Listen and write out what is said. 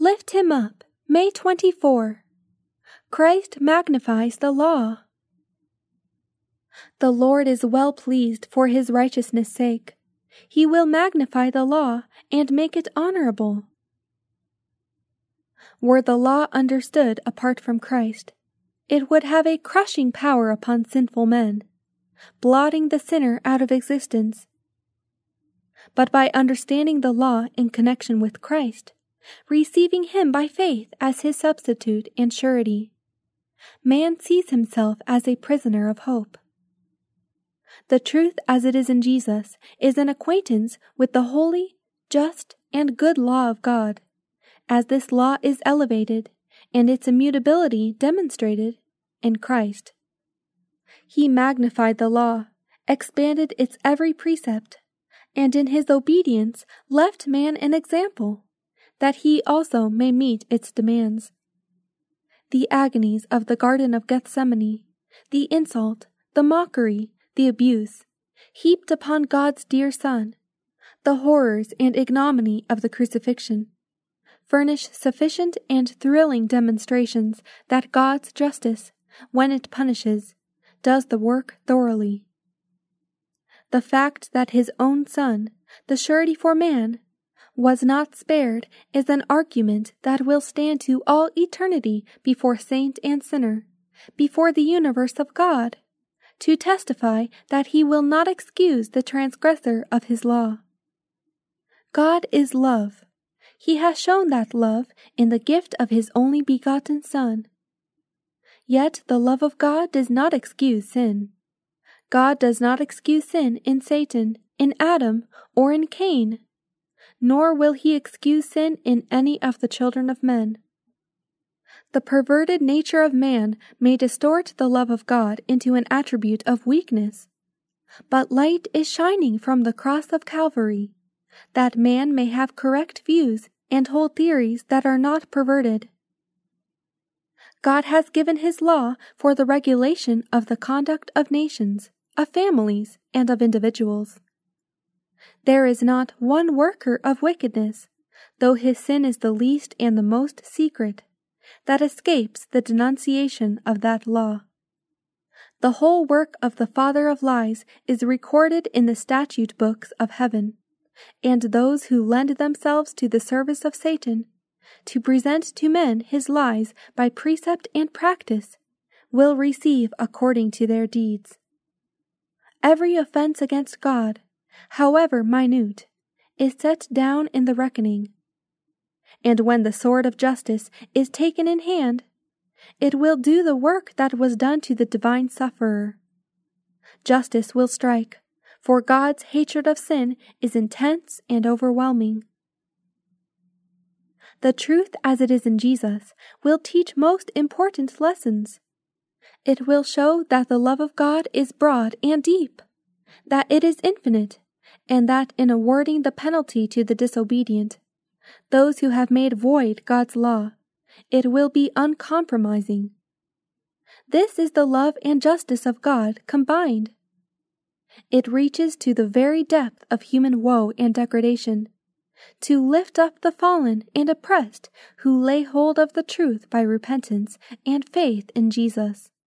Lift him up. May 24. Christ magnifies the law. The Lord is well pleased for his righteousness' sake. He will magnify the law and make it honorable. Were the law understood apart from Christ, it would have a crushing power upon sinful men, blotting the sinner out of existence. But by understanding the law in connection with Christ, receiving him by faith as his substitute and surety, man sees himself as a prisoner of hope. The truth as it is in Jesus is an acquaintance with the holy, just, and good law of God, as this law is elevated and its immutability demonstrated in Christ. He magnified the law, expanded its every precept, and in his obedience left man an example, that he also may meet its demands. The agonies of the Garden of Gethsemane, the insult, the mockery, the abuse, heaped upon God's dear Son, the horrors and ignominy of the crucifixion, furnish sufficient and thrilling demonstrations that God's justice, when it punishes, does the work thoroughly. The fact that his own Son, the surety for man, was not spared is an argument that will stand to all eternity before saint and sinner, before the universe of God, to testify that he will not excuse the transgressor of his law. God is love. He has shown that love in the gift of his only begotten Son. Yet the love of God does not excuse sin. God does not excuse sin in Satan, in Adam, or in Cain, nor will he excuse sin in any of the children of men. The perverted nature of man may distort the love of God into an attribute of weakness, but light is shining from the cross of Calvary, that man may have correct views and hold theories that are not perverted. God has given his law for the regulation of the conduct of nations, of families, and of individuals. There is not one worker of wickedness, though his sin is the least and the most secret, that escapes the denunciation of that law. The whole work of the father of lies is recorded in the statute books of heaven, and those who lend themselves to the service of Satan, to present to men his lies by precept and practice, will receive according to their deeds. Every offense against God, however minute, is set down in the reckoning. And when the sword of justice is taken in hand, it will do the work that was done to the divine sufferer. Justice will strike, for God's hatred of sin is intense and overwhelming. The truth as it is in Jesus will teach most important lessons. It will show that the love of God is broad and deep, that it is infinite, and that in awarding the penalty to the disobedient, those who have made void God's law, it will be uncompromising. This is the love and justice of God combined. It reaches to the very depth of human woe and degradation, to lift up the fallen and oppressed who lay hold of the truth by repentance and faith in Jesus.